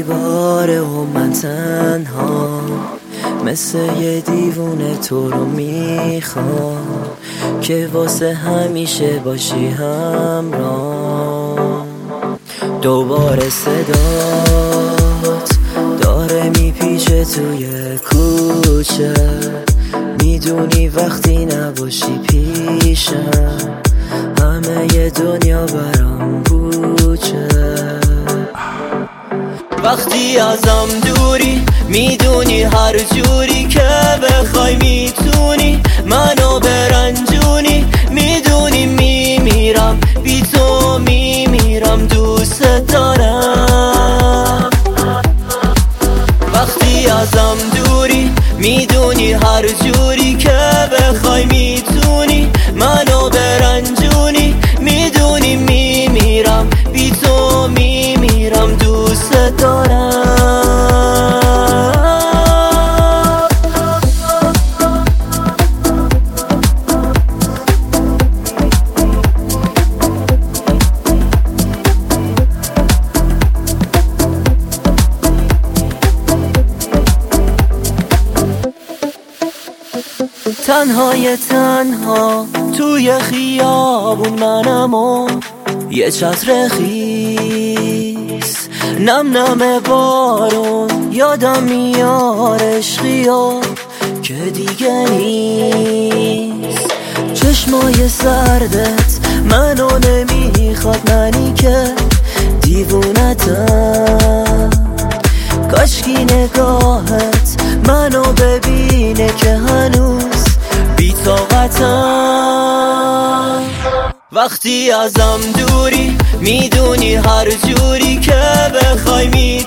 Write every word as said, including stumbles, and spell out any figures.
دیواره و من تنها، مثل یه دیوونه تو رو میخوام که واسه همیشه باشی همراه. دوباره صدات داره میپیچه توی کوچه، میدونی وقتی نباشی پیشم همه ی دنیا برام پوچه. وقتی ازم دوری میدونی هر جوری که بخوای میتونی منو برنجونی، میدونی میمیرم بی تو میمیرم دوست دارم. وقتی ازم دوری میدونی هر جوری که بخوای میتونی منو برنجونی، میدونی میمیرم بی تو میمیرم دوست دارم. تنهای تنها توی خیابون منم و یه چتر خیس، نم نم بارون یادم میاد عشقیا که دیگه نیست. چشمای سردت منو نمیخواد، منی که دیوونتم، کاشکی نگاهت منو ببینه که هنوز بی طاقتم. وقتی ازم دوری میدونی هر جوری که بخوای می